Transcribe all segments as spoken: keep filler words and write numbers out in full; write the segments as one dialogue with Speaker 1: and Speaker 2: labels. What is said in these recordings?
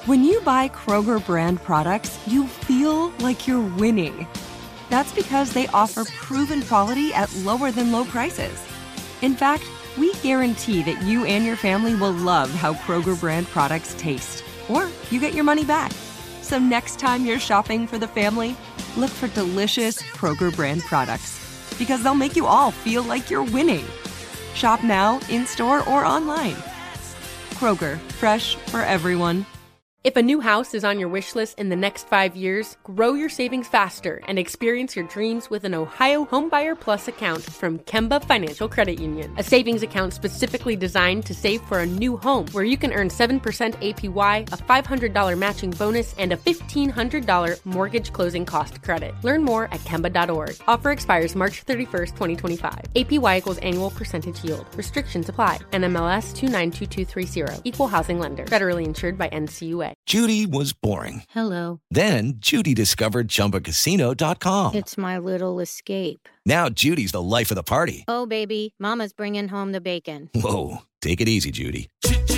Speaker 1: When you buy Kroger brand products, you feel like you're winning. That's because they offer proven quality at lower than low prices. In fact, we guarantee that you and your family will love how Kroger brand products taste, or you get your money back. So next time you're shopping for the family, look for delicious Kroger brand products, because they'll make you all feel like you're winning. Shop now, in-store, or online. Kroger, fresh for everyone.
Speaker 2: If a new house is on your wish list in the next five years, grow your savings faster and experience your dreams with an Ohio Homebuyer Plus account from Kemba Financial Credit Union. A savings account specifically designed to save for a new home, where you can earn seven percent A P Y, a five hundred dollars matching bonus, and a fifteen hundred dollars mortgage closing cost credit. Learn more at Kemba dot org. Offer expires March thirty-first, twenty twenty-five. A P Y equals annual percentage yield. Restrictions apply. N M L S two nine two two three zero. Equal housing lender. Federally insured by N C U A.
Speaker 3: Judy was boring.
Speaker 4: Hello.
Speaker 3: Then Judy discovered Chumba Casino dot com.
Speaker 4: It's my little escape.
Speaker 3: Now Judy's the life of the party.
Speaker 4: Oh, baby, mama's bringing home the bacon.
Speaker 3: Whoa, take it easy, Judy.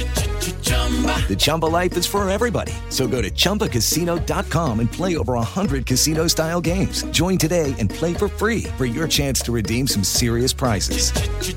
Speaker 3: The Chumba life is for everybody. So go to Chumba Casino dot com and play over one hundred casino-style games. Join today and play for free for your chance to redeem some serious prizes.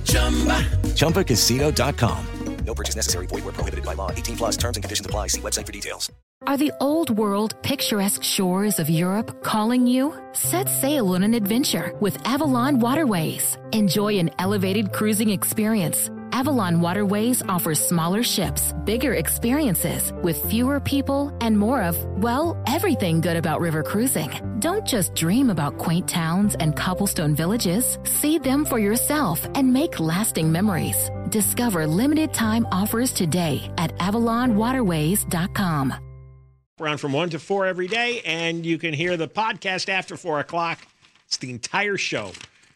Speaker 3: Chumba Casino dot com. No purchase necessary. Void where prohibited by law. eighteen plus terms and conditions apply. See website for details.
Speaker 5: Are the old world picturesque shores of Europe calling you? Set sail on an adventure with Avalon Waterways. Enjoy an elevated cruising experience. Avalon Waterways offers smaller ships, bigger experiences, with fewer people and more of, well, everything good about river cruising. Don't just dream about quaint towns and cobblestone villages. See them for yourself and make lasting memories. Discover limited time offers today at avalon waterways dot com.
Speaker 6: Around from one to four every day, and you can hear the podcast after four o'clock. It's the entire show.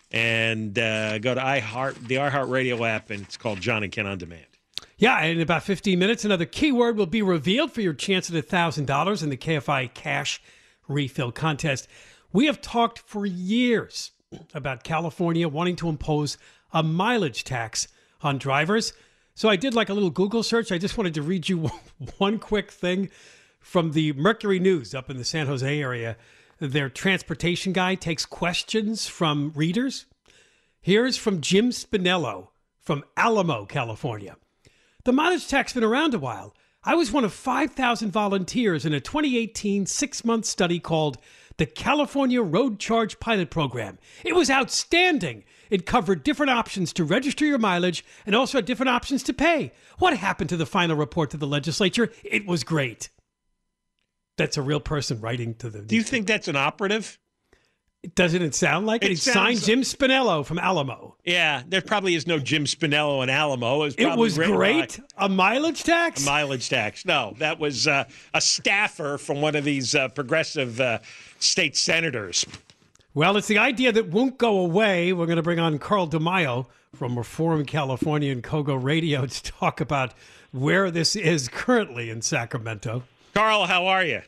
Speaker 6: And uh, go to iHeart, the iHeartRadio app, and it's called John and Ken On Demand.
Speaker 7: Yeah, in about fifteen minutes, another keyword will be revealed for your chance at one thousand dollars in the K F I Cash Refill Contest. We have talked for years about California wanting to impose a mileage tax on drivers. So I did like a little Google search. I just wanted to read you one quick thing from the Mercury News up in the San Jose area. Their transportation guy takes questions from readers. Here's from Jim Spinello from Alamo, California. The mileage tax has been around a while. I was one of five thousand volunteers in a twenty eighteen six-month study called the California Road Charge Pilot Program. It was outstanding. It covered different options to register your mileage and also had different options to pay. What happened to the final report to the legislature? It was great. That's a real person writing to the...
Speaker 6: Do you think that's an operative?
Speaker 7: Doesn't it sound like it?
Speaker 6: It
Speaker 7: He signed
Speaker 6: sounds-
Speaker 7: Jim Spinello from Alamo.
Speaker 6: Yeah, there probably is no Jim Spinello in Alamo. It was,
Speaker 7: It
Speaker 6: probably
Speaker 7: was
Speaker 6: written
Speaker 7: great.
Speaker 6: by
Speaker 7: A mileage tax?
Speaker 6: a mileage tax. No, that was uh, a staffer from one of these uh, progressive uh, state senators.
Speaker 7: Well, it's the idea that won't go away. We're going to bring on Carl DeMaio from Reform California and Kogo Radio to talk about where this is currently in Sacramento.
Speaker 6: Carl, how are you?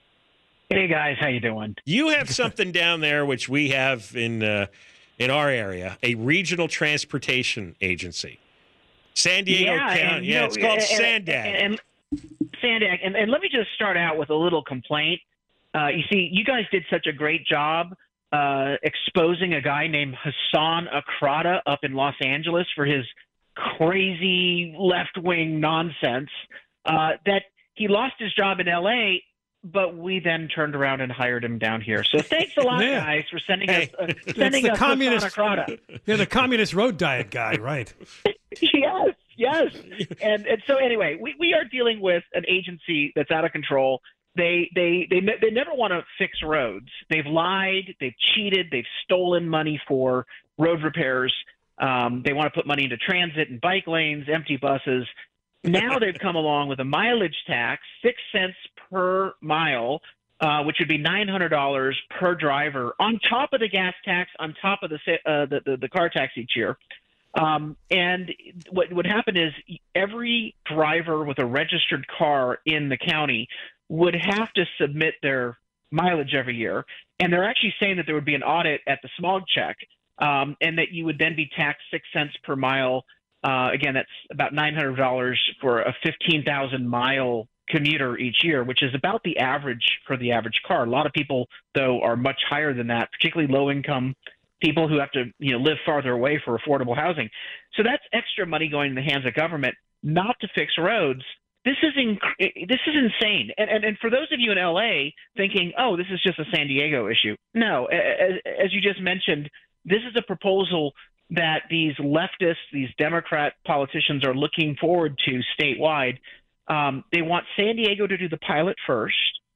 Speaker 8: Hey guys, how you doing?
Speaker 6: You have something down there which we have in uh, in our area, a regional transportation agency. San Diego
Speaker 8: yeah,
Speaker 6: County.
Speaker 8: and,
Speaker 6: Yeah,
Speaker 8: no,
Speaker 6: it's called
Speaker 8: and,
Speaker 6: Sandag.
Speaker 8: And, and, Sandag. And, and let me just start out with a little complaint. Uh, you see, you guys did such a great job uh, exposing a guy named Hassan Akrada up in Los Angeles for his crazy left-wing nonsense uh, that he lost his job in L A, but we then turned around and hired him down here. So thanks a lot,
Speaker 7: Yeah.
Speaker 8: guys, for sending
Speaker 6: Hey,
Speaker 8: us uh, sending
Speaker 7: the
Speaker 8: us
Speaker 7: communist-
Speaker 8: Hassan Akrada.
Speaker 7: Yeah, the communist road diet guy, right?
Speaker 8: Yes, yes. And and so anyway, we, we are dealing with an agency that's out of control. They they they ne- they never want to fix roads. They've lied, they've cheated, they've stolen money for road repairs. Um, they want to put money into transit and bike lanes, empty buses. Now they've come along with a mileage tax, six cents per mile, uh, which would be nine hundred dollars per driver, on top of the gas tax, on top of the sa- uh, the, the the car tax each year. Um, and what would happen is every driver with a registered car in the county would have to submit their mileage every year. And they're actually saying that there would be an audit at the smog check, um, and that you would then be taxed six cents per mile. Uh, again, that's about nine hundred dollars for a fifteen thousand mile commuter each year, which is about the average for the average car. A lot of people, though, are much higher than that, particularly low-income people who have to, you know, live farther away for affordable housing. So that's extra money going in the hands of government not to fix roads. This is inc- this is insane. And, and and for those of you in L A thinking, oh, this is just a San Diego issue. No, as, as you just mentioned, this is a proposal that these leftists, these Democrat politicians are looking forward to statewide. Um, they want San Diego to do the pilot first.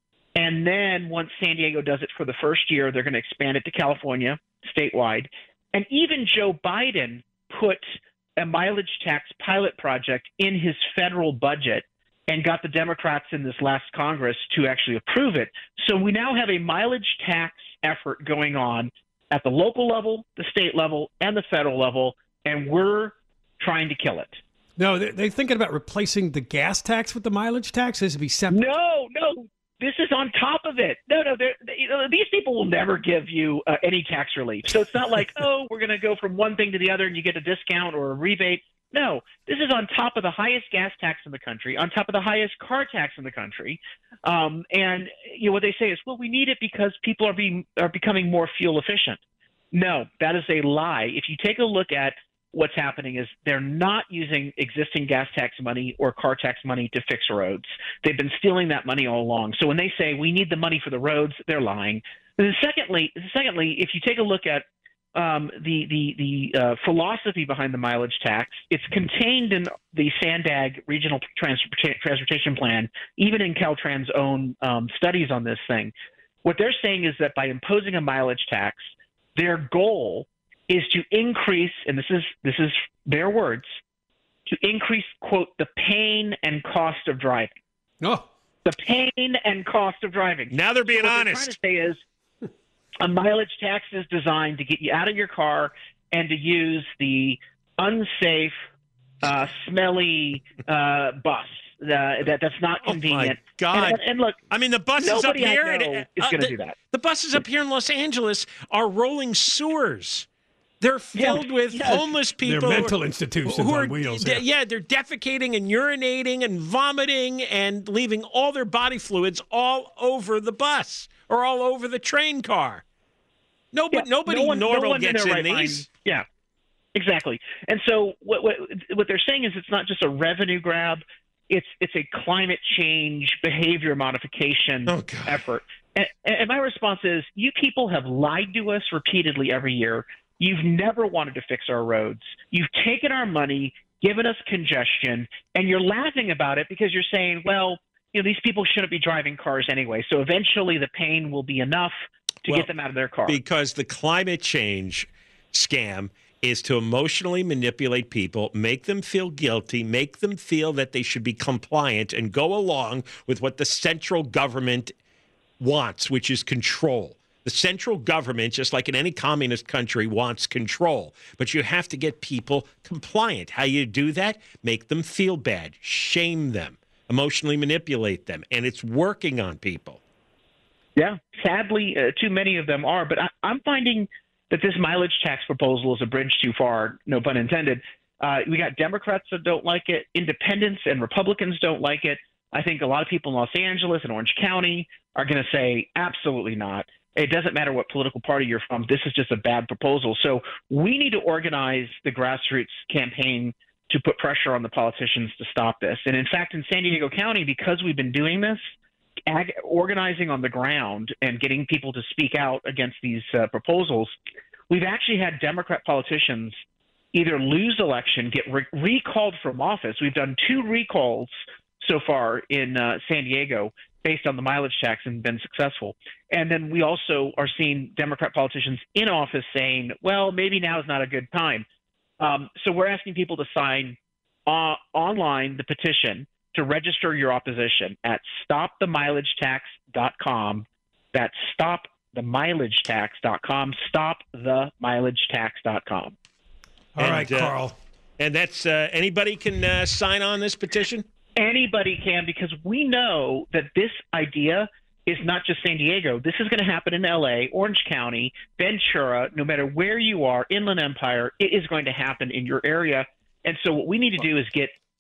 Speaker 8: And then once San Diego does it for the first year, they're going to expand it to California statewide. And even Joe Biden put a mileage tax pilot project in his federal budget and got the Democrats in this last Congress to actually approve it. So we now have a mileage tax effort going on at the local level, the state level, and the federal level, and we're trying to kill it.
Speaker 7: No, they're thinking about replacing the gas tax with the mileage tax. This would be separate.
Speaker 8: No, no. This is on top of it. No, no, you know, these people will never give you uh, any tax relief. So it's not like, oh, we're going to go from one thing to the other and you get a discount or a rebate. No, this is on top of the highest gas tax in the country, on top of the highest car tax in the country. Um, and you know what they say is, well, we need it because people are being are becoming more fuel efficient. No, that is a lie. If you take a look at what's happening is they're not using existing gas tax money or car tax money to fix roads. They've been stealing that money all along. So when they say we need the money for the roads, they're lying. And then secondly, secondly, if you take a look at um, the the the uh, philosophy behind the mileage tax, it's contained in the SANDAG Regional Transporta- Transportation Plan, even in Caltrans' own um, studies on this thing. What they're saying is that by imposing a mileage tax, their goal is to increase, and this is this is their words, to increase, quote, the pain and cost of driving.
Speaker 7: Oh.
Speaker 8: The pain and cost of driving.
Speaker 6: Now they're being
Speaker 8: so what
Speaker 6: honest.
Speaker 8: They're trying to say is a mileage tax is designed to get you out of your car and to use the unsafe, uh, smelly uh, bus. Uh, that that's not convenient.
Speaker 6: Oh my God!
Speaker 8: And, and, and look,
Speaker 6: I mean, the buses up
Speaker 8: nobody
Speaker 6: here
Speaker 8: I know
Speaker 6: and,
Speaker 8: is
Speaker 6: uh,
Speaker 8: going to
Speaker 6: the,
Speaker 8: do that.
Speaker 6: The buses up here in Los Angeles are rolling sewers. They're filled
Speaker 8: Yeah,
Speaker 6: with
Speaker 8: yes.
Speaker 6: homeless people.
Speaker 7: They're mental
Speaker 6: who are-
Speaker 7: institutions
Speaker 6: who are,
Speaker 7: on wheels.
Speaker 6: de-
Speaker 7: Yeah.
Speaker 6: yeah, they're defecating and urinating and vomiting and leaving all their body fluids all over the bus or all over the train car. Nobody,
Speaker 8: Yeah,
Speaker 6: nobody
Speaker 8: no one,
Speaker 6: normal
Speaker 8: no one
Speaker 6: gets
Speaker 8: in,
Speaker 6: in
Speaker 8: their right
Speaker 6: these.
Speaker 8: mind. Yeah, exactly. And so what, what what they're saying is it's not just a revenue grab; it's it's a climate change behavior modification
Speaker 6: Oh, God.
Speaker 8: effort. And, and my response is, you people have lied to us repeatedly every year. You've never wanted to fix our roads. You've taken our money, given us congestion, and you're laughing about it because you're saying, well, you know, these people shouldn't be driving cars anyway. So eventually the pain will be enough to
Speaker 6: Well,
Speaker 8: get them out of their car.
Speaker 6: Because the climate change scam is to emotionally manipulate people, make them feel guilty, make them feel that they should be compliant and go along with what the central government wants, which is control. The central government, just like in any communist country, wants control. But you have to get people compliant. How you do that? Make them feel bad, shame them, emotionally manipulate them. And it's working on people.
Speaker 8: Yeah, sadly, uh, too many of them are. But I, I'm finding that this mileage tax proposal is a bridge too far, no pun intended. Uh, we got Democrats that don't like it. Independents and Republicans don't like it. I think a lot of people in Los Angeles and Orange County are going to say absolutely not. It doesn't matter what political party you're from. This is just a bad proposal. So we need to organize the grassroots campaign to put pressure on the politicians to stop this. And in fact, in San Diego County, because we've been doing this, ag- organizing on the ground and getting people to speak out against these uh, proposals, we've actually had Democrat politicians either lose election, get re- recalled from office. We've done two recalls so far in uh, San Diego based on the mileage tax and been successful. And then we also are seeing Democrat politicians in office saying, well, maybe now is not a good time. Um, so we're asking people to sign uh, online the petition to register your opposition at stop the mileage tax dot com. That's stop the mileage tax dot com, stop the mileage tax dot com.
Speaker 7: All
Speaker 6: And,
Speaker 7: right,
Speaker 6: uh,
Speaker 7: Carl.
Speaker 6: And that's uh, anybody can uh, sign on this petition?
Speaker 8: Anybody can, because we know that this idea is not just San Diego. This is going to happen in L A, Orange County, Ventura, no matter where you are, Inland Empire, it is going to happen in your area. And so what we need to do is get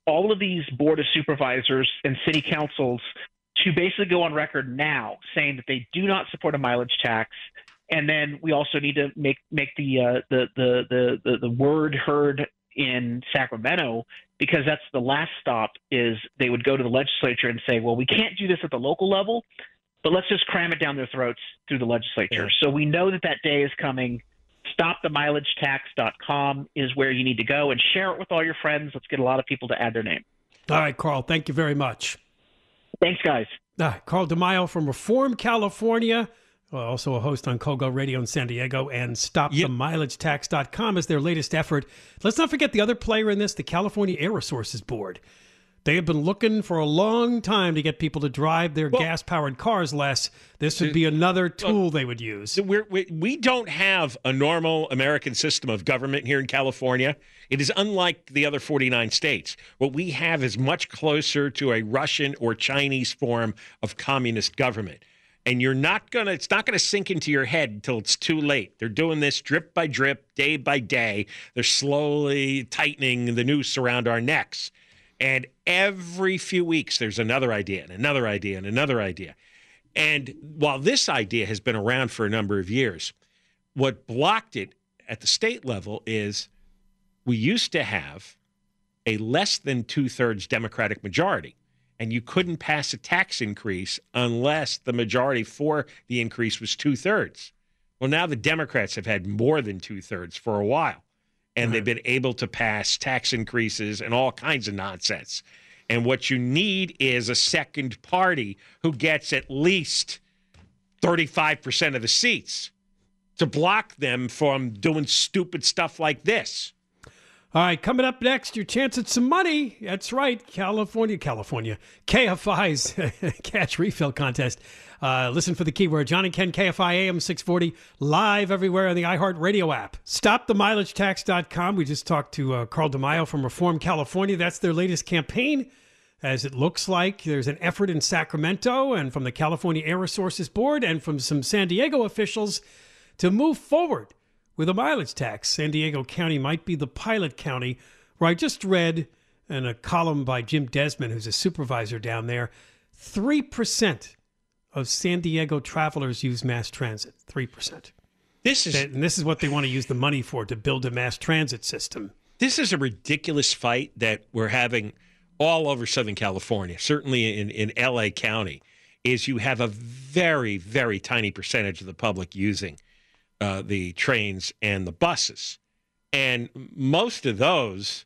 Speaker 8: all of these board of supervisors and city councils to basically go on record now saying that they do not support a mileage tax. And then we also need to make make the uh, the, the, the the the word heard in Sacramento, because that's the last stop. Is they would go to the legislature and say, well, we can't do this at the local level, but let's just cram it down their throats through the legislature. Yeah. So we know that that day is coming. stop the mileage tax dot com is where you need to go, and share it with all your friends. Let's get a lot of people to add their name.
Speaker 7: All right, Carl, thank you very much.
Speaker 8: Thanks, guys.
Speaker 7: Uh, Carl DeMaio from Reform, California, uh, also a host on Kogo Radio in San Diego, and stop the mileage tax dot com is their latest effort. Let's not forget the other player in this, the California Air Resources Board. They have been looking for a long time to get people to drive their well, gas-powered cars less. This would be another tool they would use.
Speaker 6: We're, we, we don't have a normal American system of government here in California. It is unlike the other forty-nine states. What we have is much closer to a Russian or Chinese form of communist government. And you're not going to, it's not going to sink into your head until it's too late. They're doing this drip by drip, day by day. They're slowly tightening the noose around our necks. And every few weeks, there's another idea and another idea and another idea. And while this idea has been around for a number of years, what blocked it at the state level is we used to have a less than two-thirds Democratic majority, and you couldn't pass a tax increase unless the majority for the increase was two-thirds. Well, now the Democrats have had more than two-thirds for a while. And they've been able to pass tax increases and all kinds of nonsense. And what you need is a second party who gets at least thirty-five percent of the seats to block them from doing stupid stuff like this.
Speaker 7: All right, coming up next, your chance at some money. That's right, California, California. K F I's cash refill contest. Uh, listen for the keyword John and Ken, K F I A M six forty, live everywhere on the iHeartRadio app. stop the mileage tax dot com. We just talked to uh, Carl DeMaio from Reform, California. That's their latest campaign. As it looks like there's an effort in Sacramento and from the California Air Resources Board and from some San Diego officials to move forward with a mileage tax. San Diego County might be the pilot county, where I just read in a column by Jim Desmond, who's a supervisor down there, three percent of San Diego travelers use mass transit. three percent.
Speaker 6: This is
Speaker 7: and this is what they want to use the money for, to build a mass transit system.
Speaker 6: This is a ridiculous fight that we're having all over Southern California, certainly in, in L A County, is you have a very, very tiny percentage of the public using Uh, the trains and the buses. And most of those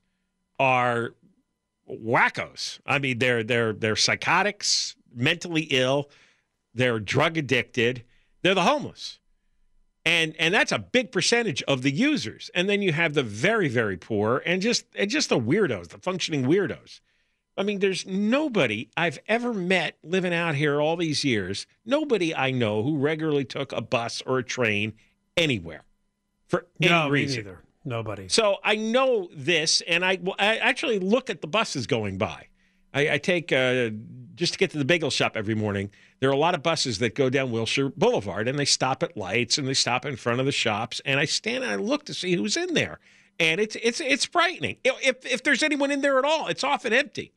Speaker 6: are wackos. I mean, they're they're they're psychotics, mentally ill, they're drug addicted, they're the homeless. And and that's a big percentage of the users. And then you have the very, very poor and just and just the weirdos, the functioning weirdos. I mean, there's nobody I've ever met living out here all these years, nobody I know who regularly took a bus or a train anywhere for any
Speaker 7: no,
Speaker 6: reason.
Speaker 7: Me neither. Nobody.
Speaker 6: So I know this, and I, I actually look at the buses going by. I, I take, uh, just to get to the bagel shop every morning, there are a lot of buses that go down Wilshire Boulevard, and they stop at lights, and they stop in front of the shops, and I stand and I look to see who's in there. And it's it's it's frightening. If, if there's anyone in there at all, it's often empty.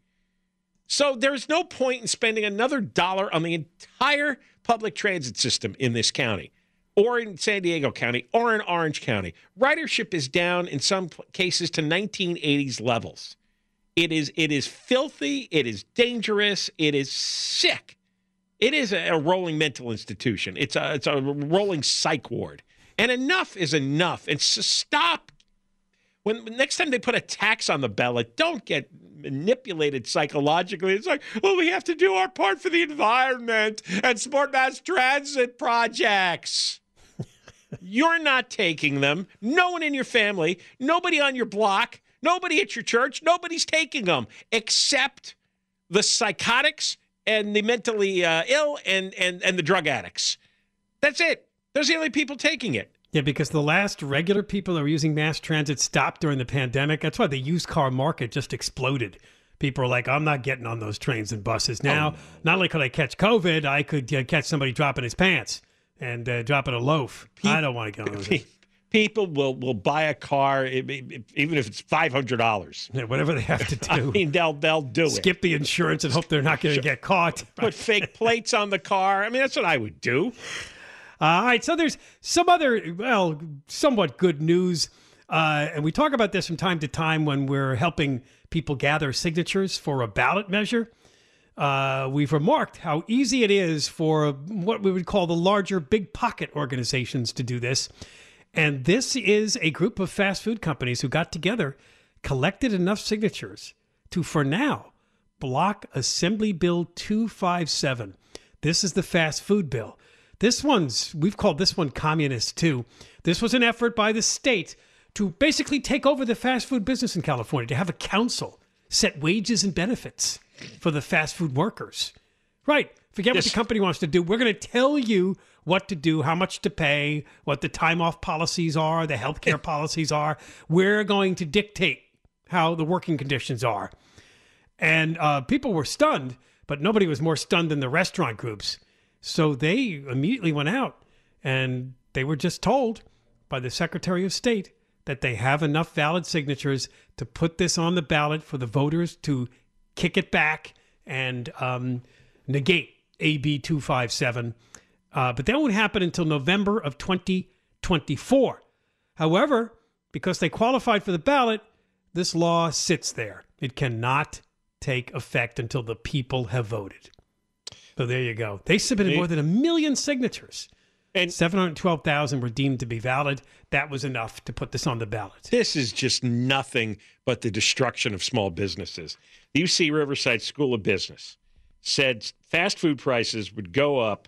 Speaker 6: So there's no point in spending another dollar on the entire public transit system in this county, or in San Diego County, or in Orange County. Ridership is down in some cases to nineteen eighties levels. It is it is filthy. It is dangerous. It is sick. It is a, a rolling mental institution. It's a it's a rolling psych ward. And enough is enough. And so stop. When next time they put a tax on the ballot, don't get manipulated psychologically. It's like, well, we have to do our part for the environment and support mass transit projects. You're not taking them. No one in your family, nobody on your block, nobody at your church, nobody's taking them except the psychotics and the mentally uh, ill and, and, and the drug addicts. That's it. Those are the only people taking it.
Speaker 7: Yeah, because the last regular people that were using mass transit stopped during the pandemic. That's why the used car market just exploded. People are like, I'm not getting on those trains and buses. Now, oh, no. Not only could I catch COVID, I could uh, catch somebody dropping his pants and uh, dropping a loaf. Pe- I don't want to get on those.
Speaker 6: People will, will buy a car, even if it's five hundred dollars.
Speaker 7: Yeah, whatever they have to do.
Speaker 6: I mean, they'll, they'll do
Speaker 7: Skip
Speaker 6: it.
Speaker 7: Skip the insurance and hope they're not going to get caught.
Speaker 6: Put fake plates on the car. I mean, that's what I would do.
Speaker 7: Uh, all right, so there's some other, well, somewhat good news. Uh, and we talk about this from time to time when we're helping people gather signatures for a ballot measure. Uh, we've remarked how easy it is for what we would call the larger big pocket organizations to do this. And this is a group of fast food companies who got together, collected enough signatures to, for now, block Assembly Bill two fifty-seven. This is the fast food bill. This one's, we've called this one communist too. This was an effort by the state to basically take over the fast food business in California, to have a council set wages and benefits for the fast food workers. Right. Forget this, what the company wants to do. We're going to tell you what to do, how much to pay, what the time off policies are, the healthcare policies are. We're going to dictate how the working conditions are. And uh, people were stunned, but nobody was more stunned than the restaurant groups. So they immediately went out and they were just told by the Secretary of State that they have enough valid signatures to put this on the ballot for the voters to kick it back and um, negate A B two fifty-seven. Uh, but that won't happen until November of twenty twenty-four. However, because they qualified for the ballot, this law sits there. It cannot take effect until the people have voted. So there you go. They submitted more than a million signatures. And seven hundred twelve thousand were deemed to be valid. That was enough to put this on the ballot.
Speaker 6: This is just nothing but the destruction of small businesses. The U C Riverside School of Business said fast food prices would go up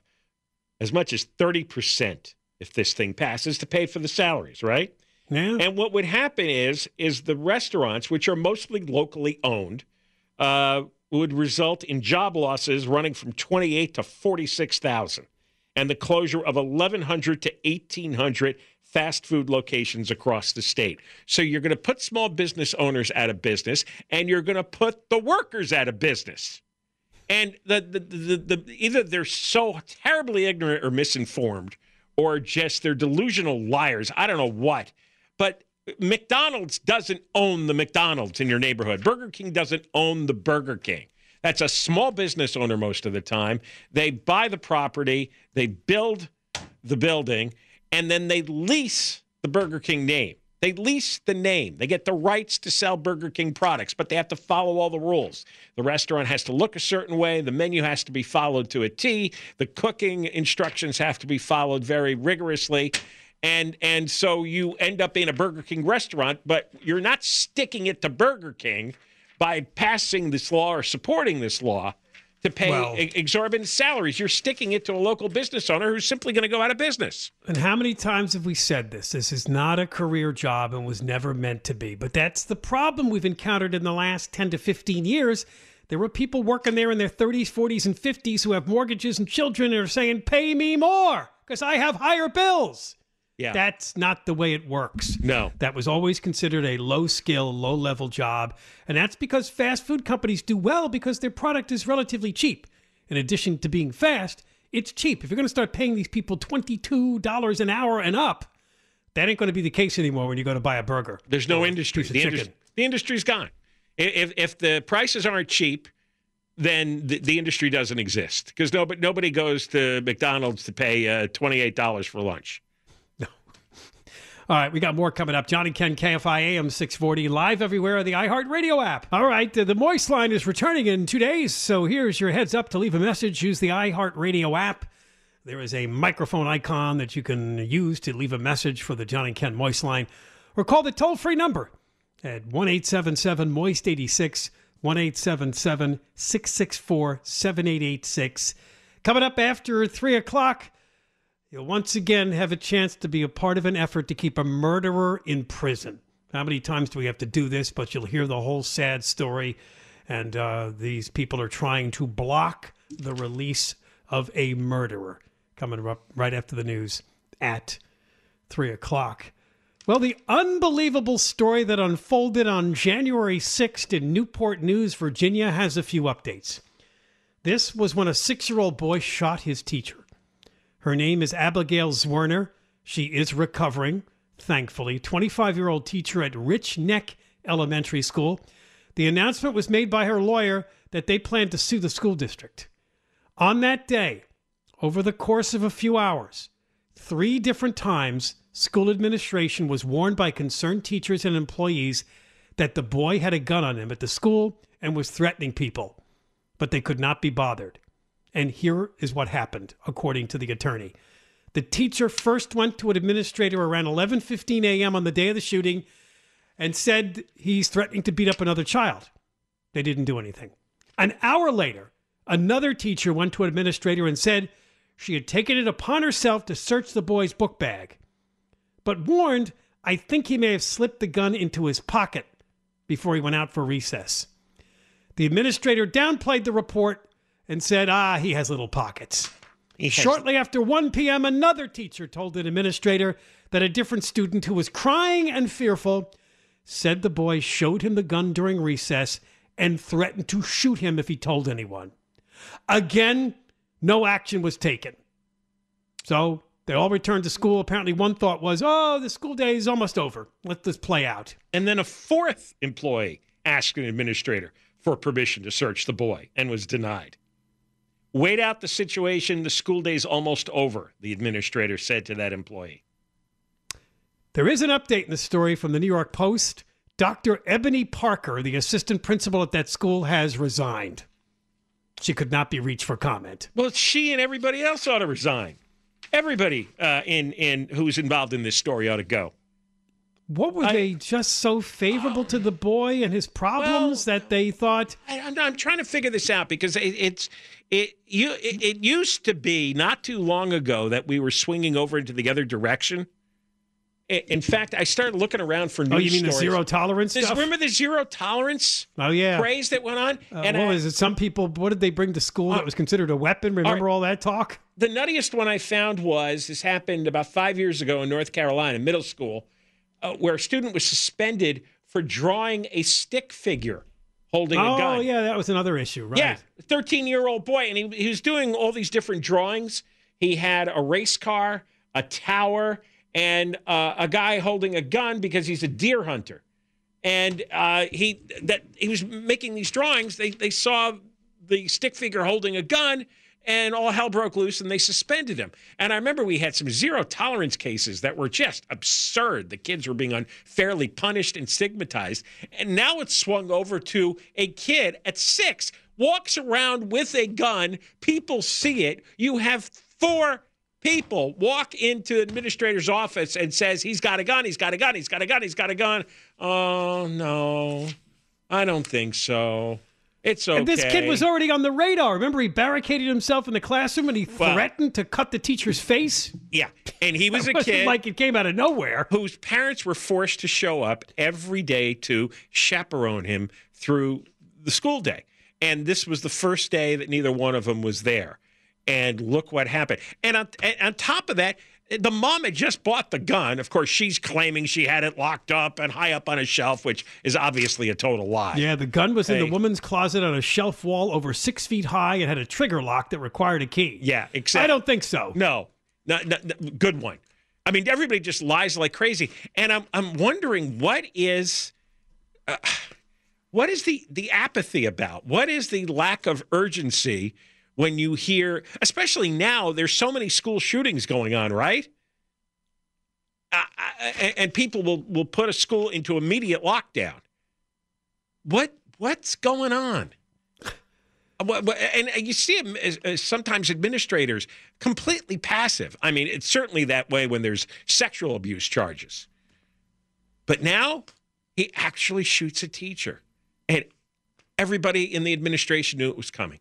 Speaker 6: as much as thirty percent if this thing passes to pay for the salaries, right?
Speaker 7: Yeah.
Speaker 6: And what would happen is, is the restaurants, which are mostly locally owned, uh, would result in job losses running from twenty-eight to forty-six thousand. And the closure of eleven hundred to eighteen hundred fast food locations across the state. So you're going to put small business owners out of business, and you're going to put the workers out of business. And the, the, the, the, either they're so terribly ignorant or misinformed, or just they're delusional liars. I don't know what. But McDonald's doesn't own the McDonald's in your neighborhood. Burger King doesn't own the Burger King. That's a small business owner most of the time. They buy the property, they build the building, and then they lease the Burger King name. They lease the name. They get the rights to sell Burger King products, but they have to follow all the rules. The restaurant has to look a certain way. The menu has to be followed to a T. The cooking instructions have to be followed very rigorously. And and so you end up in a Burger King restaurant, but you're not sticking it to Burger King by passing this law or supporting this law to pay well, exorbitant salaries. You're sticking it to a local business owner who's simply going to go out of business.
Speaker 7: And how many times have we said this? This is not a career job and was never meant to be. But that's the problem we've encountered in the last ten to fifteen years. There were people working there in their thirties, forties, and fifties who have mortgages and children and are saying, pay me more because I have higher bills.
Speaker 6: Yeah.
Speaker 7: That's not the way it works.
Speaker 6: No.
Speaker 7: That was always considered a low-skill, low-level job. And that's because fast food companies do well because their product is relatively cheap. In addition to being fast, it's cheap. If you're going to start paying these people twenty-two dollars an hour and up, that ain't going to be the case anymore when you go to buy a burger.
Speaker 6: There's no industry. The, indus- the industry's gone. If, if the prices aren't cheap, then the, the industry doesn't exist because nobody, nobody goes to McDonald's to pay uh, twenty-eight dollars for lunch.
Speaker 7: All right, we got more coming up. John and Ken, K F I A M six forty, live everywhere on the iHeartRadio app. All right, uh, the Moist Line is returning in two days, so here's your heads up to leave a message. Use the iHeartRadio app. There is a microphone icon that you can use to leave a message for the John and Ken Moist Line, or call the toll-free number at one eight seven seven moist eighty-six, one eight seven seven, six six four, seven eight eight six. Coming up after three o'clock, you'll once again have a chance to be a part of an effort to keep a murderer in prison. How many times do we have to do this? But you'll hear the whole sad story. And uh, these people are trying to block the release of a murderer. Coming up right after the news at three o'clock. Well, the unbelievable story that unfolded on January sixth in Newport News, Virginia, has a few updates. This was when a six-year-old boy shot his teacher. Her name is Abigail Zwerner. She is recovering. thankfully, twenty-five-year-old teacher at Rich Neck Elementary School. The announcement was made by her lawyer that they planned to sue the school district. On that day, over the course of a few hours, three different times, school administration was warned by concerned teachers and employees that the boy had a gun on him at the school and was threatening people, but they could not be bothered. And here is what happened, according to the attorney. The teacher first went to an administrator around eleven fifteen a.m. on the day of the shooting and said he's threatening to beat up another child. They didn't do anything. An hour later, another teacher went to an administrator and said she had taken it upon herself to search the boy's book bag, but warned, I think he may have slipped the gun into his pocket before he went out for recess. The administrator downplayed the report and said, ah, he has little pockets. Has- Shortly after one p.m., another teacher told an administrator that a different student who was crying and fearful said the boy showed him the gun during recess and threatened to shoot him if he told anyone. Again, no action was taken. So they all returned to school. Apparently one thought was, oh, the school day is almost over. Let this play out.
Speaker 6: And then a fourth employee asked an administrator for permission to search the boy and was denied. Wait out the situation. The school day's almost over, the administrator said to that employee.
Speaker 7: There is an update in the story from the New York Post. Doctor Ebony Parker, the assistant principal at that school, has resigned. She could not be reached for comment.
Speaker 6: Well, she and everybody else ought to resign. Everybody uh, in, in who's involved in this story ought to go.
Speaker 7: What were I, they just so favorable to the boy and his problems well, that they thought?
Speaker 6: I, I'm, I'm trying to figure this out because it, it's it you it, it used to be not too long ago that we were swinging over into the other direction. In fact, I started looking around for news stories.
Speaker 7: Oh, you mean
Speaker 6: stories.
Speaker 7: the zero tolerance
Speaker 6: This,
Speaker 7: stuff?
Speaker 6: Remember the zero tolerance
Speaker 7: oh, yeah.
Speaker 6: craze that went on?
Speaker 7: Uh,
Speaker 6: and
Speaker 7: what
Speaker 6: I,
Speaker 7: was it? Some people, what did they bring to school uh, that was considered a weapon? Remember all, right. all that talk?
Speaker 6: The nuttiest one I found was, this happened about five years ago in North Carolina, middle school, uh, where a student was suspended for drawing a stick figure holding
Speaker 7: oh,
Speaker 6: a gun.
Speaker 7: Oh, yeah, that was another issue, right?
Speaker 6: Yeah, a thirteen-year-old boy, and he, he was doing all these different drawings. He had a race car, a tower, and uh, a guy holding a gun because he's a deer hunter. And uh, he that he was making these drawings. They they saw the stick figure holding a gun, and all hell broke loose, and they suspended him. And I remember we had some zero tolerance cases that were just absurd. The kids were being unfairly punished and stigmatized. And now it's swung over to a kid at six, walks around with a gun. People see it. You have four people walk into the administrator's office and says, he's got a gun, he's got a gun, he's got a gun, he's got a gun. Oh, no, I don't think so. It's okay.
Speaker 7: And this kid was already on the radar. Remember, he barricaded himself in the classroom and he threatened well, to cut the teacher's face?
Speaker 6: Yeah, and he was a
Speaker 7: kid like it came out of nowhere.
Speaker 6: Whose parents were forced to show up every day to chaperone him through the school day. And this was the first day that neither one of them was there. And look what happened. And on, and on top of that, the mom had just bought the gun. Of course, she's claiming she had it locked up and high up on a shelf, which is obviously a total lie.
Speaker 7: Yeah, the gun was
Speaker 6: hey.
Speaker 7: in the woman's closet on a shelf wall over six feet high and had a trigger lock that required a key.
Speaker 6: Yeah, exactly.
Speaker 7: I don't think so.
Speaker 6: No, no, no, no good one. I mean, everybody just lies like crazy. And I'm I'm wondering what is uh, what is the the apathy about? What is the lack of urgency when you hear, especially now, there's so many school shootings going on, right? Uh, and people will, will put a school into immediate lockdown. What what's going on? And you see sometimes administrators completely passive. I mean, it's certainly that way when there's sexual abuse charges. But now he actually shoots a teacher. And everybody in the administration knew it was coming.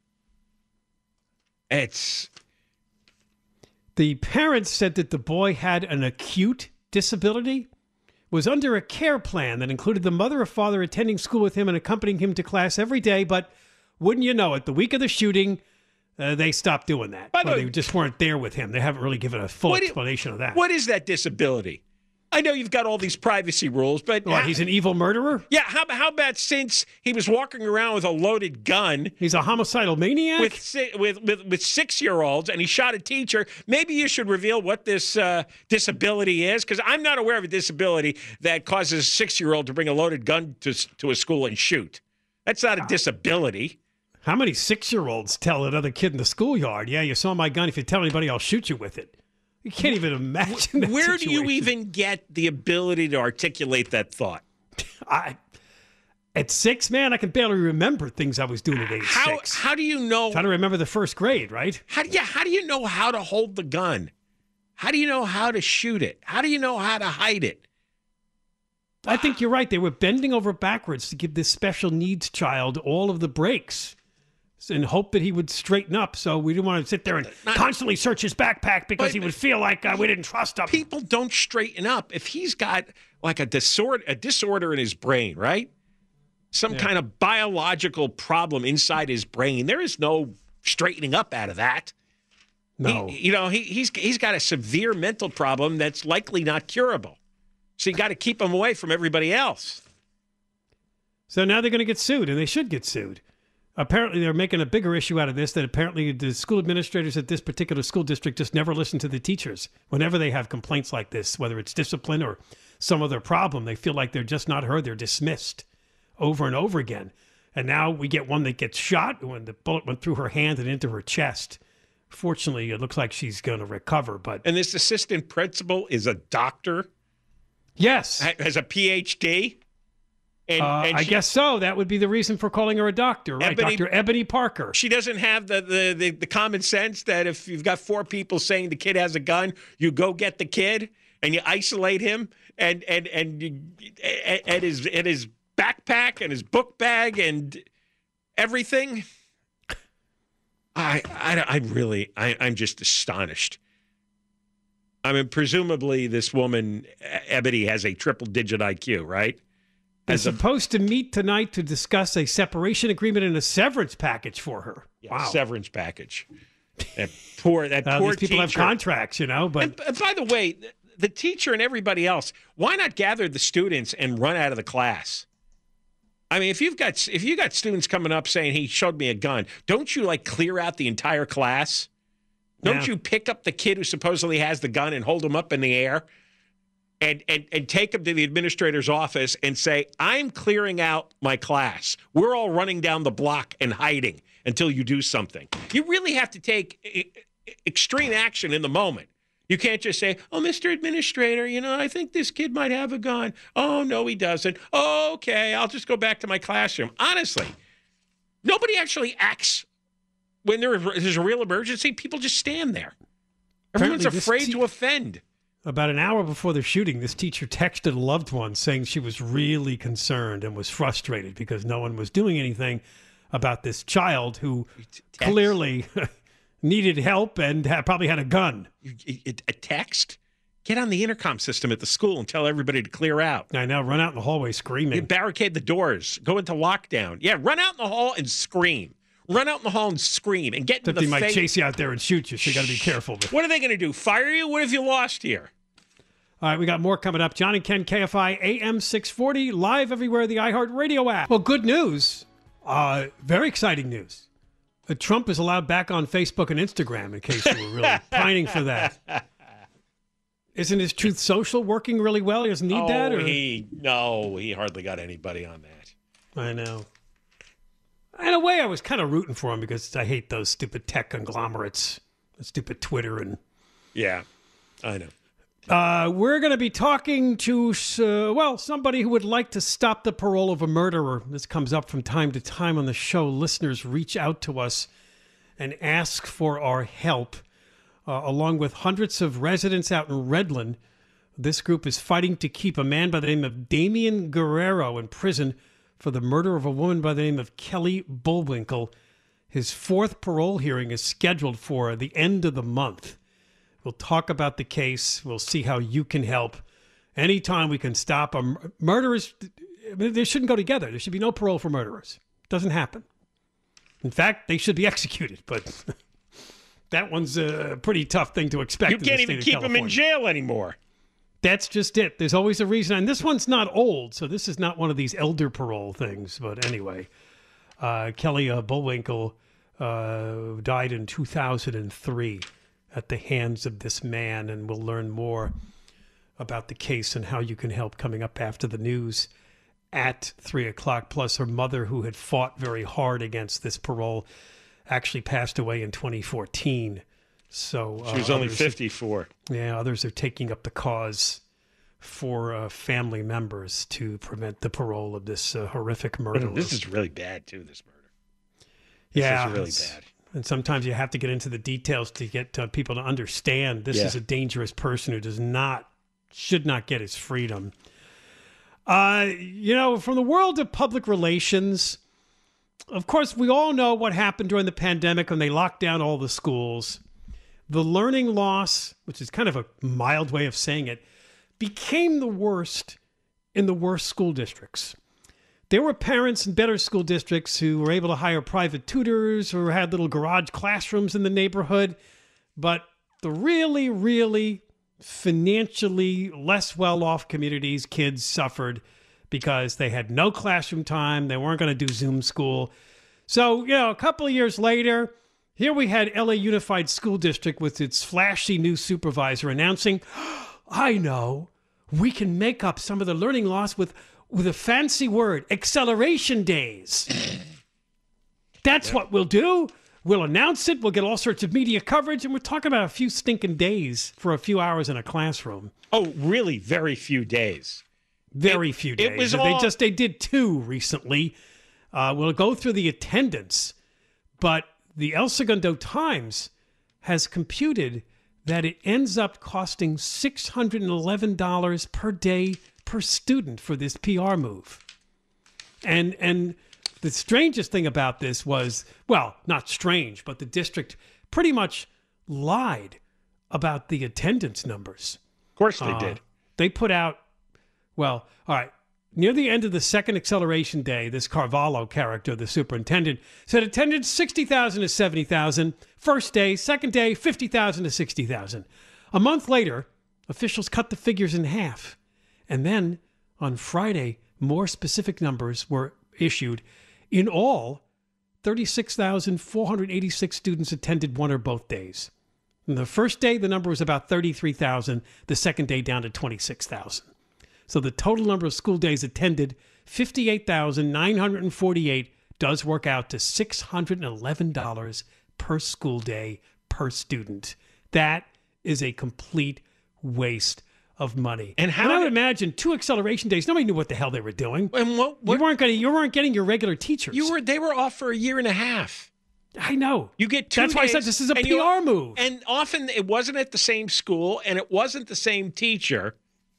Speaker 6: It's
Speaker 7: the parents said that the boy had an acute disability, was under a care plan that included the mother or father attending school with him and accompanying him to class every day. But wouldn't you know it, the week of the shooting, uh, they stopped doing that. By the way, they just weren't there with him. They haven't really given a full explanation of that.
Speaker 6: What is that disability? I know you've got all these privacy rules, but
Speaker 7: What,
Speaker 6: how,
Speaker 7: he's an evil murderer?
Speaker 6: yeah, how, how about since he was walking around with a loaded gun
Speaker 7: He's a homicidal maniac?
Speaker 6: with si- with with, with six year olds and he shot a teacher? Maybe you should reveal what this uh, disability is, because I'm not aware of a disability that causes a six year old to bring a loaded gun to to a school and shoot. That's not a disability.
Speaker 7: How many six-year-olds tell another kid in the schoolyard, yeah, you saw my gun. If you tell anybody, I'll shoot you with it. You can't even imagine that
Speaker 6: Where do you
Speaker 7: situation.
Speaker 6: even get the ability to articulate that thought?
Speaker 7: I, at six, man, I can barely remember things I was doing at age
Speaker 6: How
Speaker 7: six.
Speaker 6: how do you know?
Speaker 7: Trying to remember the first grade, right?
Speaker 6: How do you, how do you know how to hold the gun? How do you know how to shoot it? How do you know how to hide it?
Speaker 7: I think you're right. They were bending over backwards to give this special needs child all of the breaks and hope that he would straighten up. So we didn't want to sit there and
Speaker 6: Not-
Speaker 7: constantly search his backpack because
Speaker 6: But-
Speaker 7: he would feel like uh, we didn't trust him.
Speaker 6: People don't straighten up if he's got like a disorder a disorder in his brain, right? Some
Speaker 7: Yeah.
Speaker 6: kind of biological problem inside his brain. There is no straightening up out of that.
Speaker 7: No.
Speaker 6: He- you know, he, he's he's got a severe mental problem that's likely not curable. So you got to keep him away from everybody else.
Speaker 7: So now they're going to get sued, and they should get sued. Apparently, they're making a bigger issue out of this, that apparently the school administrators at this particular school district just never listen to the teachers. Whenever they have complaints like this, whether it's discipline or some other problem, they feel like they're just not heard. They're dismissed over and over again. And now we get one that gets shot when the bullet went through her hand and into her chest. Fortunately, it looks like she's going to recover, but
Speaker 6: And this assistant principal is a doctor,
Speaker 7: yes,
Speaker 6: ha- has a P H D. And,
Speaker 7: uh,
Speaker 6: and
Speaker 7: I
Speaker 6: she-
Speaker 7: guess so. That would be the reason for calling her a doctor, right?
Speaker 6: Ebony-
Speaker 7: Doctor Ebony Parker.
Speaker 6: She doesn't have the, the, the, the common sense that if you've got four people saying the kid has a gun, you go get the kid and you isolate him and and and, you, and, and his and his backpack and his book bag and everything. I I, I really I, I'm just astonished. I mean, presumably this woman Ebony has a triple digit I Q, right?
Speaker 7: They're
Speaker 6: As a
Speaker 7: supposed to meet tonight to discuss a separation agreement and a severance package for her.
Speaker 6: yeah,
Speaker 7: wow.
Speaker 6: severance package. That poor that
Speaker 7: Uh,
Speaker 6: poor
Speaker 7: these people have
Speaker 6: teacher.
Speaker 7: contracts, you know, but
Speaker 6: And, and by the way, th- the teacher and everybody else, why not gather the students and run out of the class? I mean, if you've got if you got students coming up saying he showed me a gun, don't you like clear out the entire class? Don't
Speaker 7: Yeah.
Speaker 6: you pick up the kid who supposedly has the gun and hold him up in the air and, and, and take him to the administrator's office and say, I'm clearing out my class. We're all running down the block and hiding until you do something. You really have to take e- e- extreme action in the moment. You can't just say, oh, Mister Administrator, you know, I think this kid might have a gun. Oh, no, he doesn't. Oh, okay, I'll just go back to my classroom. Honestly, nobody actually acts when there is a real emergency. People just stand there. Everyone's
Speaker 7: Apparently this
Speaker 6: afraid
Speaker 7: te-
Speaker 6: to offend.
Speaker 7: about an hour before the shooting, this teacher texted a loved one saying she was really concerned and was frustrated because no one was doing anything about this child who
Speaker 6: Text.
Speaker 7: clearly needed help and ha- probably had a gun.
Speaker 6: You- you- A text? Get on the intercom system at the school and tell everybody to clear out.
Speaker 7: I now run out in the hallway
Speaker 6: You
Speaker 7: screaming.
Speaker 6: barricade the doors. Go into lockdown. Yeah, run out in the hall and scream. Run out in the hall and scream and get into
Speaker 7: Except he
Speaker 6: the
Speaker 7: might
Speaker 6: face.
Speaker 7: chase you out there and shoot you, so you got to be careful.
Speaker 6: What are they going to do? Fire you? What have you lost here?
Speaker 7: All right, we got more coming up. John and Ken, K F I A M six forty, live everywhere, the iHeartRadio app. Well, good news. Uh, very exciting news. Uh, Trump is allowed back on Facebook and Instagram, in case you were really pining for that. Isn't his Truth Social working really well? He doesn't need
Speaker 6: oh,
Speaker 7: that? Or?
Speaker 6: he no, he hardly got anybody on that.
Speaker 7: I know. In a way, I was kind of rooting for him because I hate those stupid tech conglomerates, stupid Twitter and
Speaker 6: Yeah, I know.
Speaker 7: Uh, we're going to be talking to, uh, well, somebody who would like to stop the parole of a murderer. This comes up from time to time on the show. Listeners reach out to us and ask for our help, uh, along with hundreds of residents out in Redland. This group is fighting to keep a man by the name of Damian Guerrero in prison for the murder of a woman by the name of Kelly Bullwinkle. His fourth parole hearing is scheduled for the end of the month. We'll talk about the case. We'll see how you can help. Anytime we can stop a mur- murderers, they shouldn't go together. There should be no parole for murderers. It doesn't happen. In fact, they should be executed. But that one's a pretty tough thing to expect.
Speaker 6: You
Speaker 7: in
Speaker 6: can't
Speaker 7: the
Speaker 6: even
Speaker 7: state
Speaker 6: keep
Speaker 7: of
Speaker 6: him in
Speaker 7: California.
Speaker 6: jail anymore.
Speaker 7: That's just it. There's always a reason. And this one's not old, so this is not one of these elder parole things. But anyway, uh, Kelly uh, Bullwinkle uh, died in two thousand three at the hands of this man, and we'll learn more about the case and how you can help coming up after the news at three o'clock. Plus, her mother, who had fought very hard against this parole, actually passed away in twenty fourteen. So uh,
Speaker 6: she was only fifty-four.
Speaker 7: Are, yeah, others are taking up the cause for uh, family members to prevent the parole of this uh, horrific murder.
Speaker 6: This is really bad, too, this murder. This
Speaker 7: yeah,
Speaker 6: is really bad.
Speaker 7: And sometimes you have to get into the details to get uh, people to understand this
Speaker 6: yeah.
Speaker 7: is a dangerous person who does not, should not get his freedom. Uh, you know, from the world of public relations, of course, we all know what happened during the pandemic when they locked down all the schools. The learning loss, which is kind of a mild way of saying it, became the worst in the worst school districts. There were parents in better school districts who were able to hire private tutors or had little garage classrooms in the neighborhood. But the really, really financially less well-off communities, kids suffered because they had no classroom time. They weren't going to do Zoom school. So, you know, a couple of years later, here we had L A Unified School District with its flashy new supervisor announcing, I know, we can make up some of the learning loss with, with a fancy word, acceleration days. That's what we'll do. We'll announce it. We'll get all sorts of media coverage. And we're talking about a few stinking days for a few hours in a classroom.
Speaker 6: Oh, really? Very few days.
Speaker 7: Very
Speaker 6: it,
Speaker 7: few days.
Speaker 6: It was
Speaker 7: they
Speaker 6: all...
Speaker 7: just, they did two recently. Uh, we'll go through the attendance, but the El Segundo Times has computed that it ends up costing six hundred eleven dollars per day per student for this P R move. And and the strangest thing about this was, well, not strange, but the district pretty much lied about the attendance numbers.
Speaker 6: Of course they
Speaker 7: uh,
Speaker 6: did.
Speaker 7: They put out, well, all right, near the end of the second acceleration day, this Carvalho character, the superintendent, said attendance sixty thousand to seventy thousand. First day, second day, fifty thousand to sixty thousand. A month later, officials cut the figures in half. And then on Friday, more specific numbers were issued. In all, thirty-six thousand four hundred eighty-six students attended one or both days. On the first day, the number was about thirty-three thousand. The second day, down to twenty-six thousand. So the total number of school days attended, fifty-eight thousand nine hundred forty-eight, does work out to six hundred eleven dollars per school day per student. That is a complete waste of money.
Speaker 6: And how
Speaker 7: and I would
Speaker 6: did,
Speaker 7: imagine two acceleration days, nobody knew what the hell they were doing.
Speaker 6: And what, what,
Speaker 7: you weren't getting you weren't getting your regular teachers.
Speaker 6: You were they were off for a year and a half.
Speaker 7: I know.
Speaker 6: You get two
Speaker 7: That's
Speaker 6: days,
Speaker 7: why I said this is a P
Speaker 6: you,
Speaker 7: R move.
Speaker 6: And often it wasn't at the same school and it wasn't the same teacher.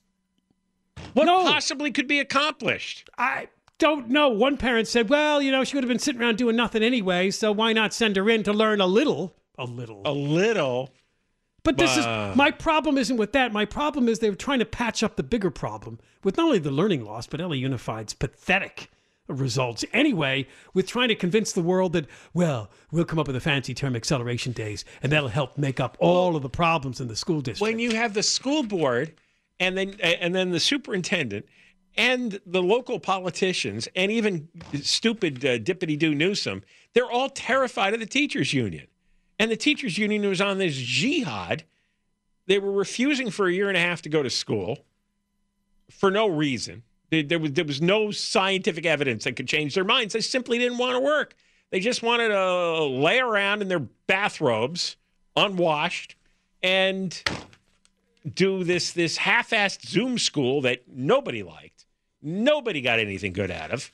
Speaker 6: What
Speaker 7: no.
Speaker 6: possibly could be accomplished?
Speaker 7: I don't know. One parent said, well, you know, she would have been sitting around doing nothing anyway, so why not send her in to learn a little? A little.
Speaker 6: A little.
Speaker 7: But this
Speaker 6: uh,
Speaker 7: is, my problem isn't with that. My problem is they were trying to patch up the bigger problem with not only the learning loss, but L A Unified's pathetic results. Anyway, with trying to convince the world that, well, we'll come up with a fancy term, acceleration days, and that'll help make up all of the problems in the school district.
Speaker 6: When you have the school board and then and then the superintendent and the local politicians and even stupid uh, Dippity-Doo Newsom, they're all terrified of the teachers union. And the teachers union was on this jihad. They were refusing for a year and a half to go to school for no reason. There, there, was, there was no scientific evidence that could change their minds. They simply didn't want to work. They just wanted to lay around in their bathrobes, unwashed, and do this, this half-assed Zoom school that nobody liked. Nobody got anything good out of.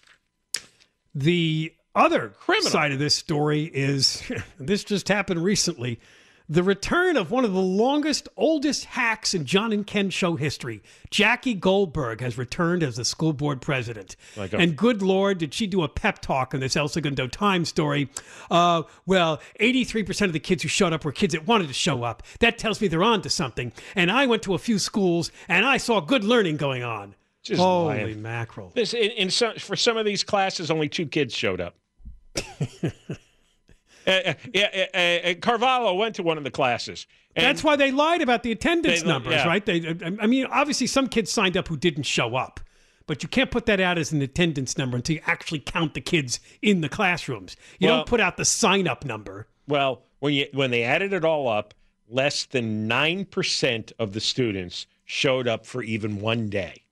Speaker 7: The other
Speaker 6: Criminal.
Speaker 7: side of this story is, this just happened recently, the return of one of the longest, oldest hacks in John and Ken show history. Jackie Goldberg has returned as the school board president.
Speaker 6: Like a-
Speaker 7: and good Lord, did she do a pep talk in this El Segundo Times story. Uh, well, eighty-three percent of the kids who showed up were kids that wanted to show up. That tells me they're on to something. And I went to a few schools, and I saw good learning going on.
Speaker 6: Just
Speaker 7: Holy
Speaker 6: lying.
Speaker 7: mackerel.
Speaker 6: This, in, in some, for some of these classes, only two kids showed up. Uh, uh, uh, uh, Carvalho went to one of the classes. And
Speaker 7: That's why they lied about the attendance
Speaker 6: They-
Speaker 7: numbers,
Speaker 6: yeah.
Speaker 7: right? They, I mean, obviously some kids signed up who didn't show up, but you can't put that out as an attendance number until you actually count the kids in the classrooms. You
Speaker 6: Well-
Speaker 7: don't put out the sign-up number.
Speaker 6: Well, when you when they added it all up, less than nine percent of the students showed up for even one day.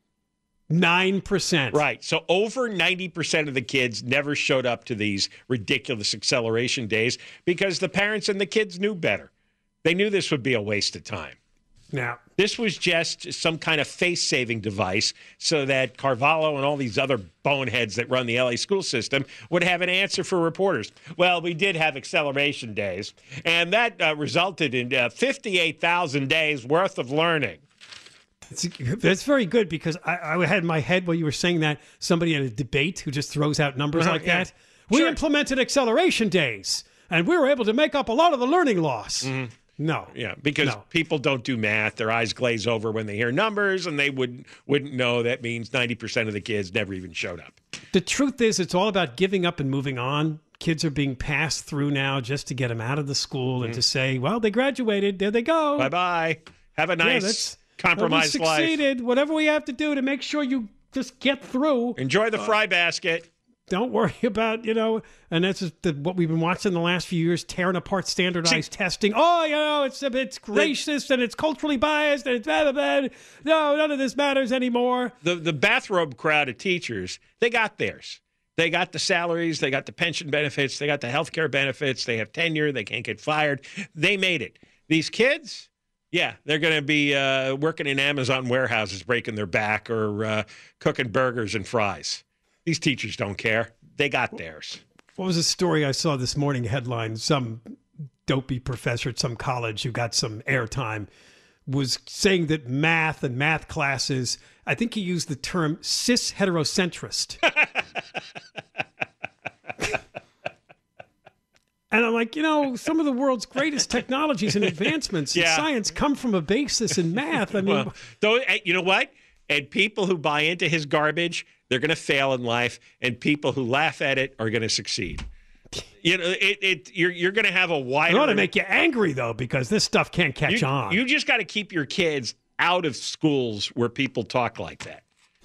Speaker 7: Nine percent.
Speaker 6: Right. So over ninety percent of the kids never showed up to these ridiculous acceleration days because the parents and the kids knew better. They knew this would be a waste of time.
Speaker 7: Now,
Speaker 6: This was just some kind of face-saving device so that Carvalho and all these other boneheads that run the L A school system would have an answer for reporters. Well, we did have acceleration days, and that uh, resulted in uh, fifty-eight thousand days worth of learning.
Speaker 7: it's, that's very good because I, I had in my head while you were saying that somebody at a debate who just throws out numbers
Speaker 6: Uh-huh,
Speaker 7: like
Speaker 6: yeah.
Speaker 7: that. We
Speaker 6: Sure.
Speaker 7: implemented acceleration days, and we were able to make up a lot of the learning loss. No.
Speaker 6: Yeah, because
Speaker 7: No.
Speaker 6: people don't do math. Their eyes glaze over when they hear numbers, and they wouldn't wouldn't know that means ninety percent of the kids never even showed up.
Speaker 7: The truth is, it's all about giving up and moving on. Kids are being passed through now just to get them out of the school and to say, well, they graduated. There they go.
Speaker 6: Bye-bye. Have a
Speaker 7: Yeah,
Speaker 6: nice,
Speaker 7: that's-
Speaker 6: compromised
Speaker 7: well, we
Speaker 6: life.
Speaker 7: succeeded. Whatever we have to do to make sure you just get through.
Speaker 6: Enjoy the fry basket.
Speaker 7: Don't worry about, you know, and that's just the, what we've been watching the last few years, tearing apart standardized
Speaker 6: See-
Speaker 7: testing. Oh, you know, it's it's racist and it's culturally biased and it's blah, blah, blah. No, none of this matters anymore.
Speaker 6: The the bathrobe crowd of teachers, they got theirs. They got the salaries, they got the pension benefits, they got the health care benefits, they have tenure, they can't get fired. They made it. These kids, yeah, they're going to be uh, working in Amazon warehouses, breaking their back, or uh, cooking burgers and fries. These teachers don't care. They got theirs.
Speaker 7: What was a story I saw this morning headline? Some dopey professor at some college who got some airtime was saying that math and math classes, I think he used the term cis heterocentrist. And I'm like, you know, some of the world's greatest technologies and advancements in
Speaker 6: Yeah.
Speaker 7: science come from a basis in math. I mean,
Speaker 6: Well, though, eh, you know what? And people who buy into his garbage, they're going to fail in life, and people who laugh at it are going to succeed. You know, it, it you're you're going to have a
Speaker 7: it
Speaker 6: wider.
Speaker 7: ought to make you angry, though, because this stuff can't catch
Speaker 6: you,
Speaker 7: on.
Speaker 6: You just got to keep your kids out of schools where people talk like that.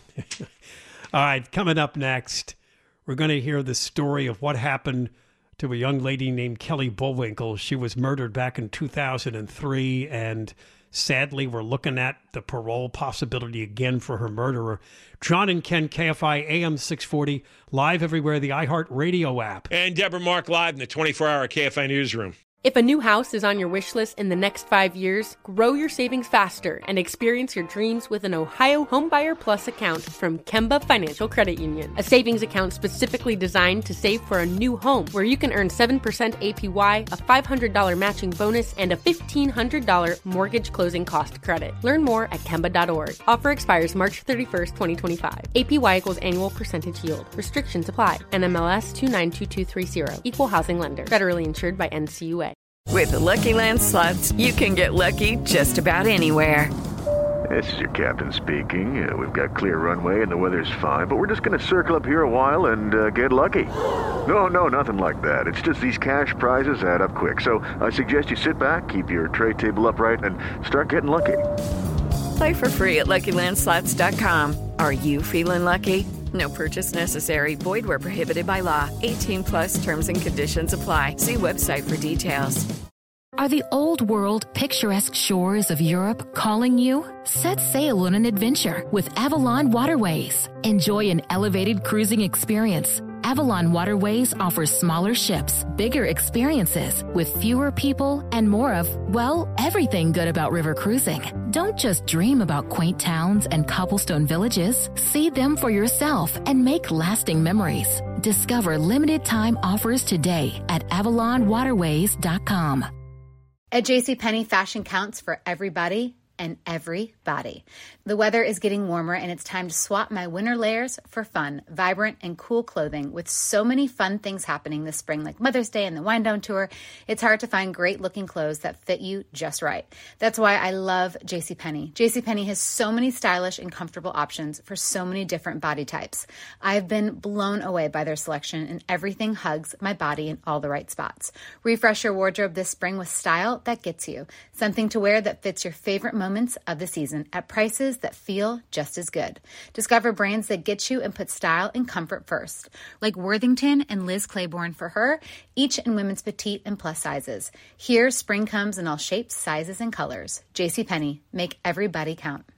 Speaker 7: All right, coming up next, we're going to hear the story of what happened to a young lady named Kelly Bullwinkle. She was murdered back in two thousand three, and sadly, we're looking at the parole possibility again for her murderer. John and Ken, K F I A M six forty, live everywhere, the iHeart Radio app.
Speaker 6: And Deborah Mark live in the twenty-four hour K F I newsroom.
Speaker 2: If a new house is on your wish list in the next five years, grow your savings faster and experience your dreams with an Ohio Homebuyer Plus account from Kemba Financial Credit Union. A savings account specifically designed to save for a new home, where you can earn seven percent A P Y, a five hundred dollars matching bonus, and a fifteen hundred dollars mortgage closing cost credit. Learn more at Kemba dot org. Offer expires March thirty-first, twenty twenty-five. A P Y equals annual percentage yield. Restrictions apply. N M L S two nine two two three zero. Equal housing lender. Federally insured by N C U A.
Speaker 9: With the Lucky Land Slots, you can get lucky just about anywhere.
Speaker 10: This is your captain speaking. Uh, we've got clear runway and the weather's fine, but we're just going to circle up here a while and uh, get lucky. No, no, nothing like that. It's just these cash prizes add up quick. So I suggest you sit back, keep your tray table upright, and start getting lucky.
Speaker 9: Play for free at Lucky Land Slots dot com. Are you feeling lucky? No purchase necessary. Void where prohibited by law. eighteen plus terms and conditions apply. See website for details.
Speaker 5: Are the old world, picturesque shores of Europe calling you? Set sail on an adventure with Avalon Waterways. Enjoy an elevated cruising experience. Avalon Waterways offers smaller ships, bigger experiences, with fewer people and more of, well, everything good about river cruising. Don't just dream about quaint towns and cobblestone villages. See them for yourself and make lasting memories. Discover limited time offers today at avalon waterways dot com.
Speaker 11: At JCPenney, fashion counts for everybody, and every body. The weather is getting warmer and it's time to swap my winter layers for fun, vibrant, and cool clothing. With so many fun things happening this spring, like Mother's Day and the Wind Down Tour, it's hard to find great looking clothes that fit you just right. That's why I love JCPenney. JCPenney has so many stylish and comfortable options for so many different body types. I've been blown away by their selection, and everything hugs my body in all the right spots. Refresh your wardrobe this spring with style that gets you. Something to wear that fits your favorite moments of the season at prices that feel just as good. Discover brands that get you and put style and comfort first, like Worthington and Liz Claiborne for her, each in women's petite and plus sizes. Here, spring comes in all shapes, sizes, and colors. JCPenney, make every body count.